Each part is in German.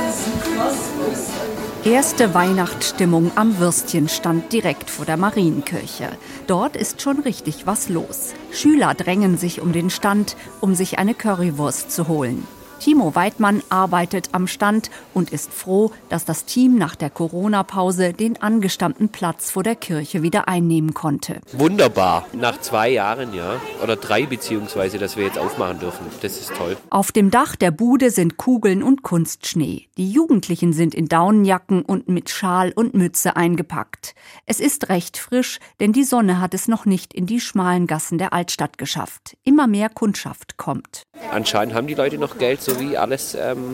Erste Weihnachtsstimmung am Würstchenstand direkt vor der Marienkirche. Dort ist schon richtig was los. Schüler drängen sich um den Stand, um sich eine Currywurst zu holen. Timo Weidmann arbeitet am Stand und ist froh, dass das Team nach der Corona-Pause den angestammten Platz vor der Kirche wieder einnehmen konnte. Wunderbar. Nach 2 Jahren, ja. Oder 3 beziehungsweise, dass wir jetzt aufmachen dürfen. Das ist toll. Auf dem Dach der Bude sind Kugeln und Kunstschnee. Die Jugendlichen sind in Daunenjacken und mit Schal und Mütze eingepackt. Es ist recht frisch, denn die Sonne hat es noch nicht in die schmalen Gassen der Altstadt geschafft. Immer mehr Kundschaft kommt. Anscheinend haben die Leute noch Geld, so wie alles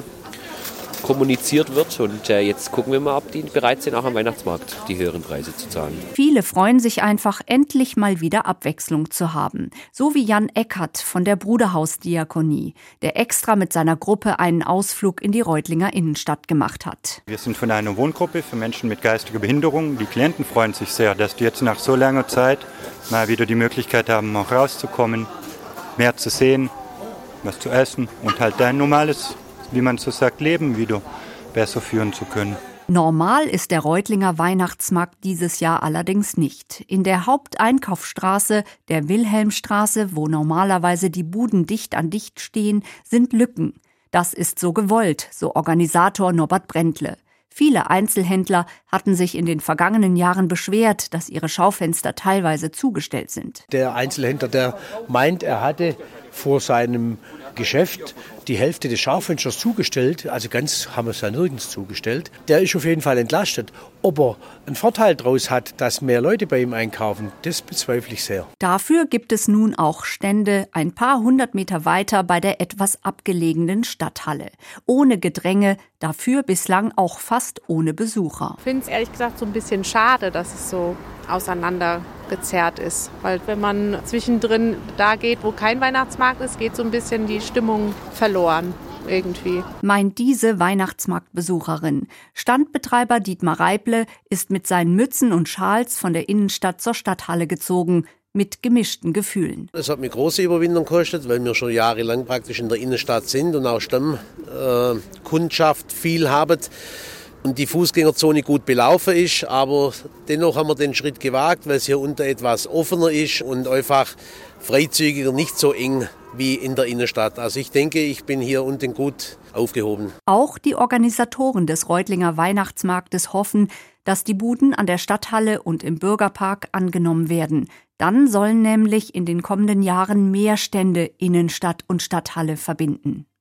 kommuniziert wird. Und jetzt gucken wir mal, ob die bereit sind, auch am Weihnachtsmarkt die höheren Preise zu zahlen. Viele freuen sich einfach, endlich mal wieder Abwechslung zu haben. So wie Jan Eckert von der Bruderhausdiakonie, der extra mit seiner Gruppe einen Ausflug in die Reutlinger Innenstadt gemacht hat. Wir sind von einer Wohngruppe für Menschen mit geistiger Behinderung. Die Klienten freuen sich sehr, dass die jetzt nach so langer Zeit mal wieder die Möglichkeit haben, auch rauszukommen, mehr zu sehen, was zu essen und halt ein normales, wie man so sagt, Leben wieder besser führen zu können. Normal ist der Reutlinger Weihnachtsmarkt dieses Jahr allerdings nicht. In der Haupteinkaufsstraße, der Wilhelmstraße, wo normalerweise die Buden dicht an dicht stehen, sind Lücken. Das ist so gewollt, so Organisator Norbert Brändle. Viele Einzelhändler hatten sich in den vergangenen Jahren beschwert, dass ihre Schaufenster teilweise zugestellt sind. Der Einzelhändler, der meint, er hatte vor seinem Geschäft die Hälfte des Schaufensters zugestellt, also ganz haben wir es ja nirgends zugestellt, der ist auf jeden Fall entlastet. Ob er einen Vorteil daraus hat, dass mehr Leute bei ihm einkaufen, das bezweifle ich sehr. Dafür gibt es nun auch Stände ein paar 100 Meter weiter bei der etwas abgelegenen Stadthalle. Ohne Gedränge, dafür bislang auch fast ohne Besucher. Ich finde es ehrlich gesagt so ein bisschen schade, dass es so auseinandergezerrt ist. Weil wenn man zwischendrin da geht, wo kein Weihnachtsmarkt ist, geht so ein bisschen die Stimmung verloren. Irgendwie. Meint diese Weihnachtsmarktbesucherin. Standbetreiber Dietmar Reible ist mit seinen Mützen und Schals von der Innenstadt zur Stadthalle gezogen, mit gemischten Gefühlen. Es hat mir große Überwindung gekostet, weil wir schon jahrelang praktisch in der Innenstadt sind und auch Stammkundschaft viel haben und die Fußgängerzone gut belaufen ist. Aber dennoch haben wir den Schritt gewagt, weil es hier unten etwas offener ist und einfach freizügiger, nicht so eng wie in der Innenstadt. Also ich denke, ich bin hier unten gut aufgehoben. Auch die Organisatoren des Reutlinger Weihnachtsmarktes hoffen, dass die Buden an der Stadthalle und im Bürgerpark angenommen werden. Dann sollen nämlich in den kommenden Jahren mehr Stände Innenstadt und Stadthalle verbinden.